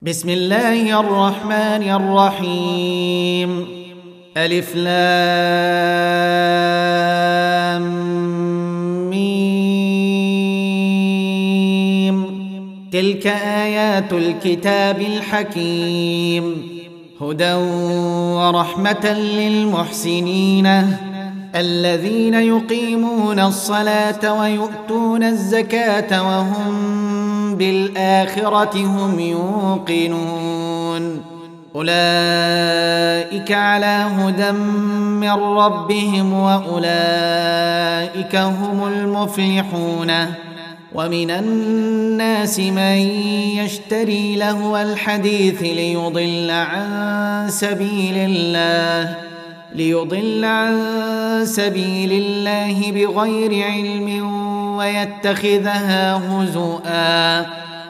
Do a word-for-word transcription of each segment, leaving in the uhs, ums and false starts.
بسم الله الرحمن الرحيم. ألف لام ميم. تلك آيات الكتاب الحكيم، هدى ورحمة للمحسنين الذين يقيمون الصلاة ويؤتون الزكاة وهم بالآخرة هم يوقنون. أولئك على هدى من ربهم وأولئك هم المفلحون. ومن الناس من يشتري لهو الحديث ليضل عن سبيل الله ليضل عن سبيل الله بغير علم ويتخذها هزؤا.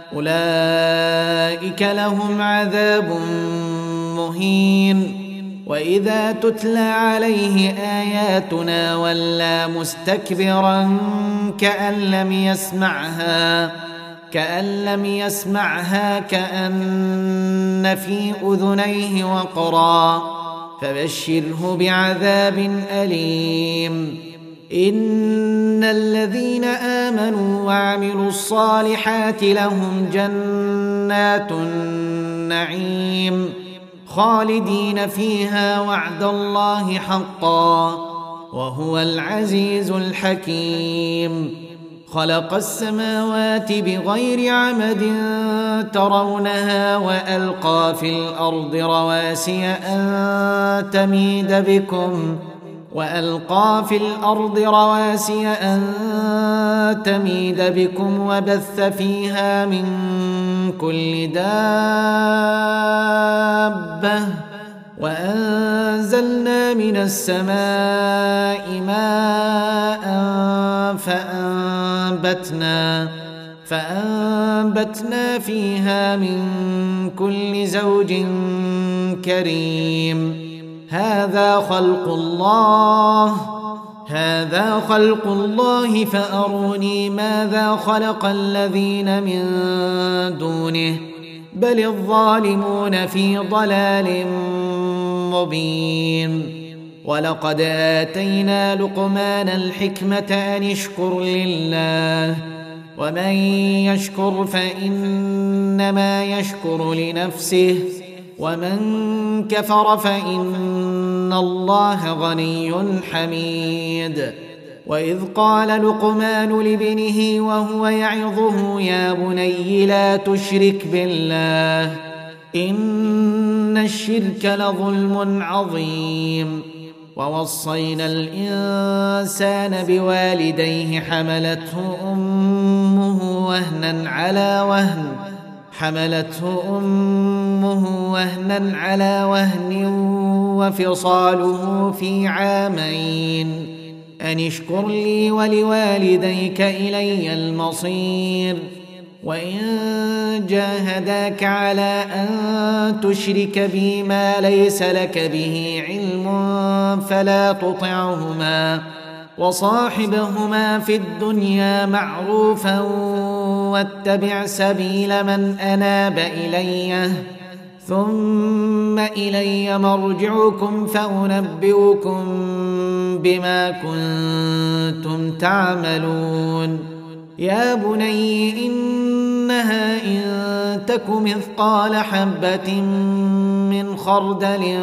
أولئك لهم عذاب مهين. وإذا تتلى عليه آياتنا ولى مستكبرا كأن لم يسمعها كأن لم يسمعها كأن في أذنيه وقرا، فبشره بعذاب أليم. إن الذين آمنوا وعملوا الصالحات لهم جنات النعيم خالدين فيها وعد الله حقا، وهو العزيز الحكيم. خلق السماوات بغير عمد ترونها وألقى في الأرض رواسي أن تميد بكم وألقى في الأرض رواسي أن تميد بكم وبث فيها من كل دابة وأنزلنا من السماء ماء فأنبتنا فأنبتنا فيها من كل زوج كريم. هذا خلق الله هذا خلق الله فأروني ماذا خلق الذين من دونه بل الظالمون في ضلال مبين. ولقد آتينا لقمان الحكمة أن اشكر لله ومن يشكر فإنما يشكر لنفسه ومن كفر فإن الله غني حميد. وإذ قال لقمان لابنه وهو يعظه يا بني لا تشرك بالله إن الشرك لظلم عظيم. ووصينا الإنسان بوالديه حملته أمه وهنا على وهن حملته أمه وهنا على وهن وفصاله في عامين أن اشكر لي ولوالديك إلي المصير. وإن جاهداك على أن تشرك بي ما ليس لك به علم فلا تطعهما وصاحبهما في الدنيا معروفا واتبع سبيل من أناب إلي ثم إلي مرجعكم فأنبئكم بما كنتم تعملون. يا بني إنها إن تك مثقال حبة من خردل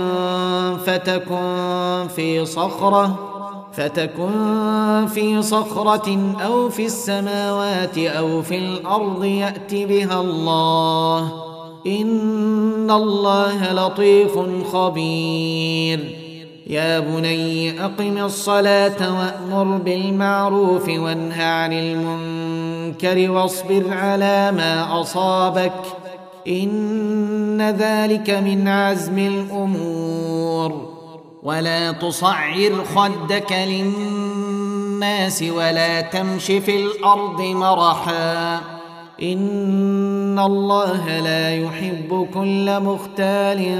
فتكن في صخرة فتكن في صخرة أو في السماوات أو في الأرض يأت بها الله إن الله لطيف خبير. يا بني أقم الصلاة وأمر بالمعروف وانه عن المنكر واصبر على ما أصابك إن ذلك من عزم الأمور. ولا تصعر خدك للناس ولا تمش في الأرض مرحا إن الله لا يحب كل مختال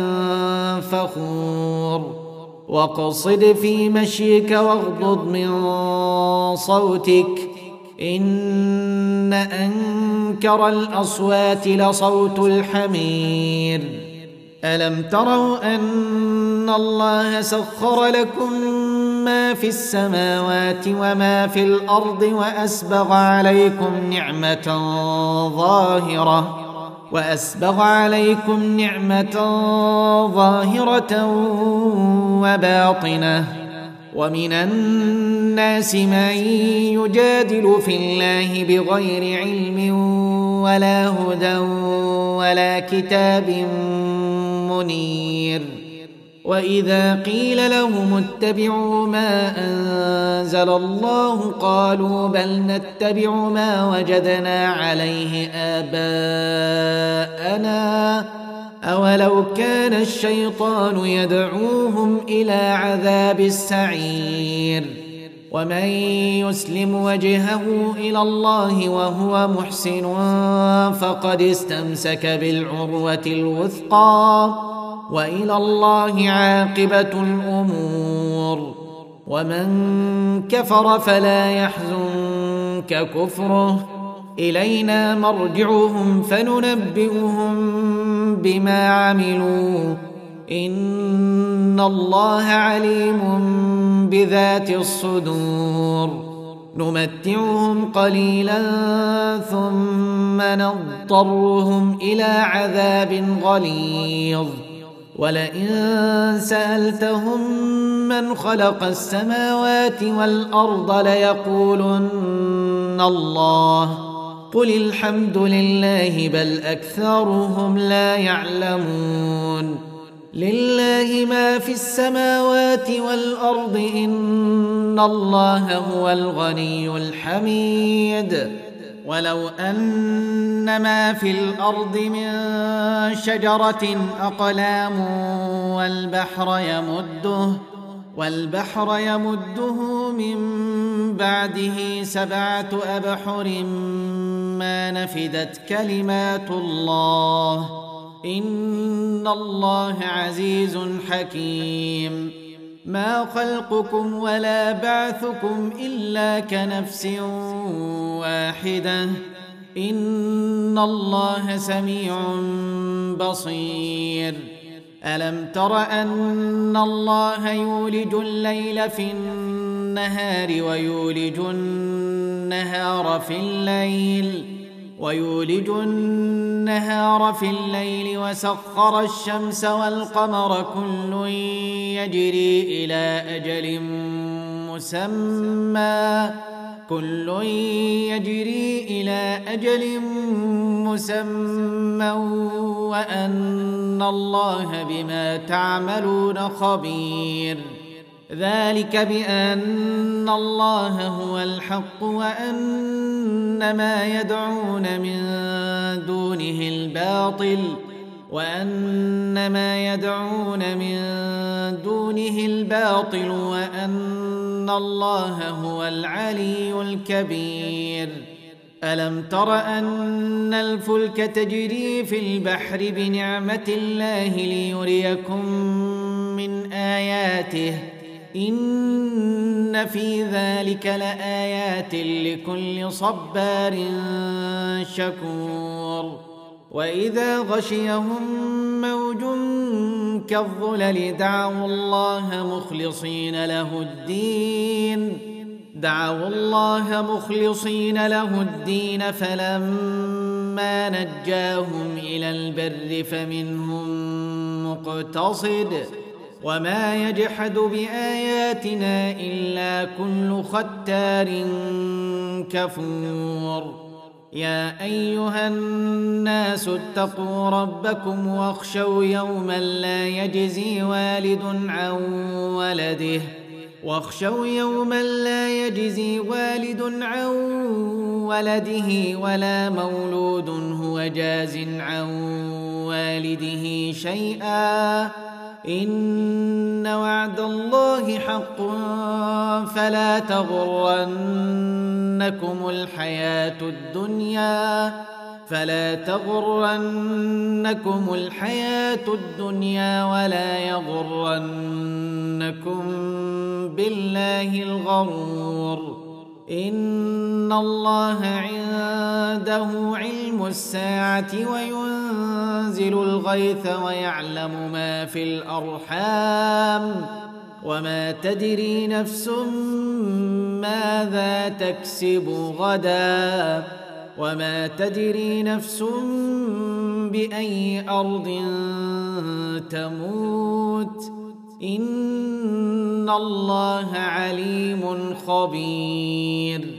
فخور. واقصد في مشيك واغضض من صوتك إن أنكر الأصوات لصوت الحمير ألم تروا أن الله سخر لكم ما في السماوات وما في الأرض وأسبغ عليكم نعمة ظاهرة وأسبغ عليكم نعمة ظاهرة وباطنة ومن الناس من يجادل في الله بغير علم ولا هدى ولا كتاب منير وإذا قيل لهم اتبعوا ما أنزل الله قالوا بل نتبع ما وجدنا عليه آباءنا أولو كان الشيطان يدعوهم إلى عذاب السعير ومن يسلم وجهه إلى الله وهو محسن فقد استمسك بالعروة الوثقى وإلى الله عاقبة الأمور ومن كفر فلا يحزنك كفره إلينا مرجعهم فننبئهم بما عملوا إن الله عليم بذات الصدور نمتعهم قليلا ثم نضطرهم إلى عذاب غليظ ولئن سألتهم من خلق السماوات والأرض ليقولن الله قل الحمد لله بل أكثرهم لا يعلمون لله ما في السماوات والأرض إن الله هو الغني الحميد ولو أن ما في الأرض من شجرة أقلام والبحر يمده والبحر يمده من بعده سبعة أبحر ما نفدت كلمات الله إن الله عزيز حكيم ما خلقكم ولا بعثكم إلا كنفس واحدة إن الله سميع بصير ألم تر أن الله يولج الليل في النهار ويولج النهار في الليل ويولج النهار في الليل وسخر الشمس والقمر كل يجري إلى أجل مسمى كل يجري إلى أجل مسمى وأن الله بما تعملون خبير ذلك بأن الله هو الحق وأن ما يدعون من دونه الباطل وأن ما يدعون من دونه الباطل وأن الله هو العلي الكبير ألم تر أن الفلك تجري في البحر بنعمة الله ليريكم من آياته إن في ذلك لآيات لكل صبار شكور وإذا غشيهم موج كالظلل دعوا الله مخلصين له الدين دعوا الله مخلصين له الدين فلما نجاهم إلى البر فمنهم مقتصد وما يجحد بآياتنا إلا كل ختار كفور يا أيها الناس اتقوا ربكم واخشوا يوما لا يجزي والد عن ولده واخشوا يوما لا يجزي والد عن ولده ولا مولود هو جاز عن والده شيئا إن وعد الله حق فلا تغرنكم الحياة الدنيا فلا تغرنكم الحياة الدنيا ولا يغرنكم بالله الغرور إن الله عنده علم الساعة وينزل الغيث ويعلم ما في الأرحام وما تدري نفس ماذا تكسب غدا وما تدري نفس بأي أرض تموت إن الله عليم خبير